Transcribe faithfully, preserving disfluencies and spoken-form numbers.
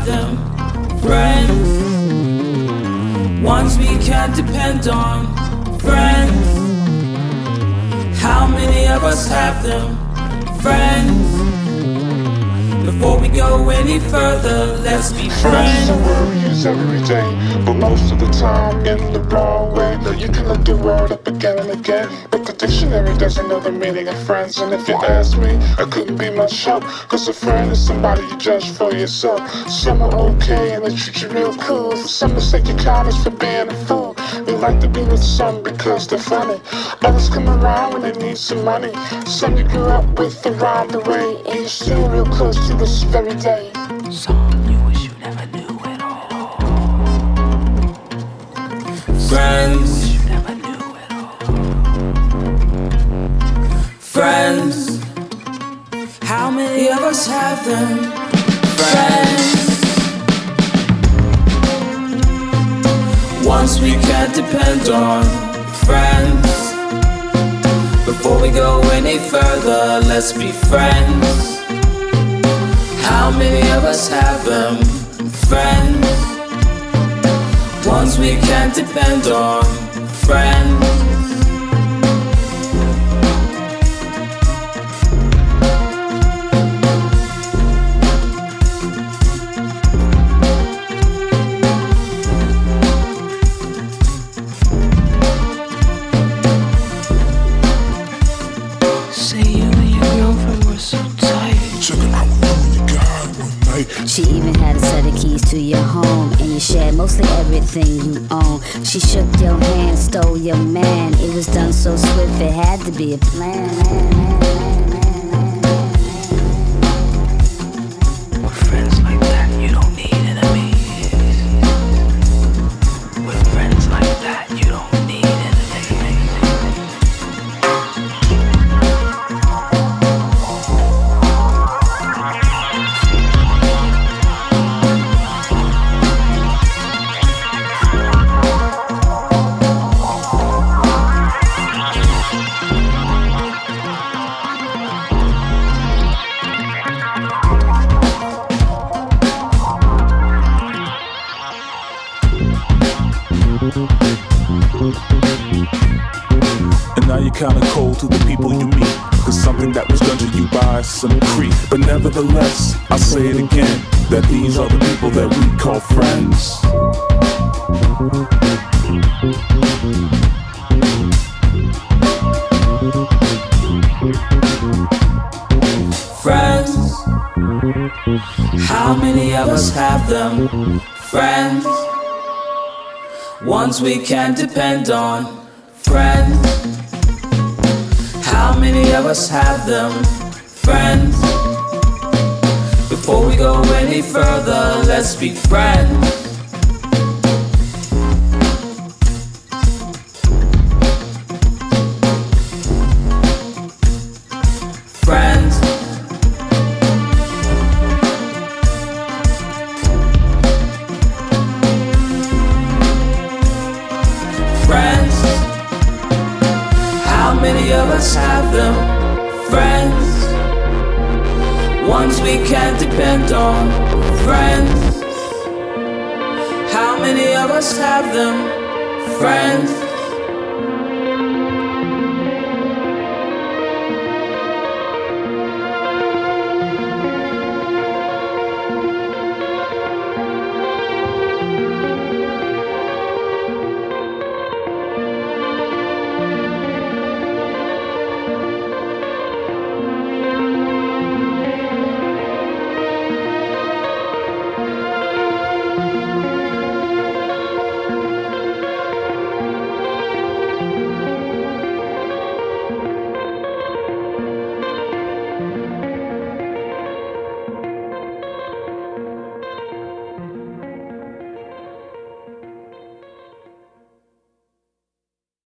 have them. Friends, ones we can depend on. Friends, how many of us have them? Friends, before we go any further, let's be friends. Friends are warriors every day, but most of the time in the wrong way. Now you can look the word up again and again, but the dictionary doesn't know the meaning of friends. And if you ask me, I couldn't be much help, cause a friend is somebody you judge for yourself. Some are okay and they treat you real cool, some mistake your kindness for being a fool. They like to be with some because they're funny, others come around when they need some money. Some you grew up with around the way, and you're still real close to this very day. Some you wish you never knew at all. Friends, you never knew at all. Friends, how many of us have them? Friends, ones we can't depend on. Friends, before we go any further, let's be friends. How many of us have them? Friends, ones we can't depend on. Friends, say you and your girlfriend were so tight. Check it out with you God one night. She even had a set of keys to your home, and you shared mostly everything you own. She shook your hand, stole your man. It was done so swift, it had to be a plan. With friends like that, you don't need enemies. With friends like that, you don't need enemies. And now you're kinda cold to the people you meet, cause something that was done to you by some creep. But nevertheless, I say it again, that these are the people that we call friends. Friends, how many of us have them? Friends, ones we can depend on. Friends, how many of us have them? Friends, before we go any further, let's be friends. Friends, friends, how many of us have them? Friends, ones we can't depend on. Friends, how many of us have them? Friends,